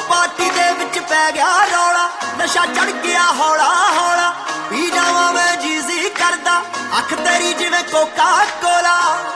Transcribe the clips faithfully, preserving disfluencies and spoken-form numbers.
Party दे विच पै गया रौला, नशा चढ़ गया हौला हौला। पी जावां मैं जीजी करदा, अख तेरी जिवें कोका कोला।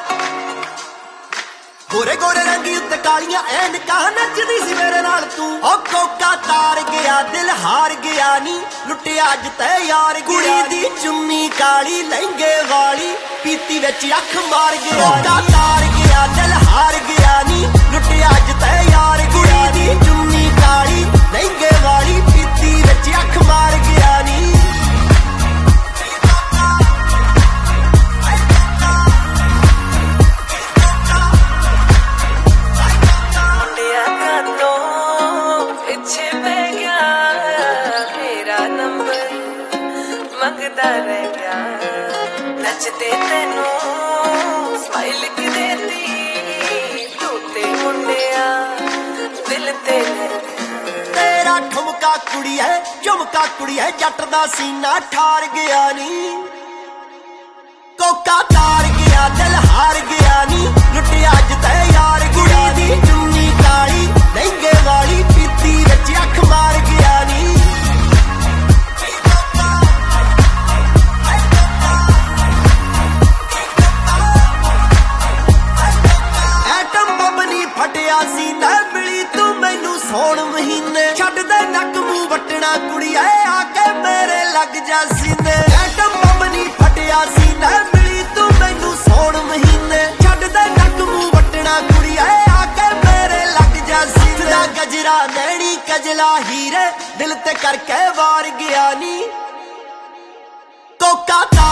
गोरे गोरे रंगी उत्ते कालियां ऐनकां, नचदी सी मेरे नाल तू। ओ कोका तार गया दिल हार गया नी, लुटिया अज ते यार गया। कुड़ी दी चुन्नी काली लहंगे वाली, पीती विच अख मार गया। कोका तार गया दिल हार गया नी, लुटिया अज ते यार गया। कुड़ी दी चुन्नी काली लहंगे वाली, पीती विच अख मार गया नी। मंगदा रह गया नचते तेनू स्माइल की देती, तू ते मुंडिया दिल ते तेरा ठुमका कुड़ी है झुमका कुड़ी है, जट दा सीना ठार गया नी। कोका तार गया दिल हार गया नी, लुटिया अज ते यार गया। दी चुन्नी काली लहंगे वाली, पीती विच अख मार गया नी। फटिया सी ना मिली तू मैनू सौण महीने, छड्ड दे नक मूंह वटना कुड़िया, आके मेरे लग जा सीने। एटम बम नी फटिया सी ना मिली तू मैनू सौण महीने, छड्ड दे नक मूंह वटना कुड़िया, आके मेरे लग जा सीने। गजरा नैनी कजला हीरे, दिल ते करके वार गया नी। कोका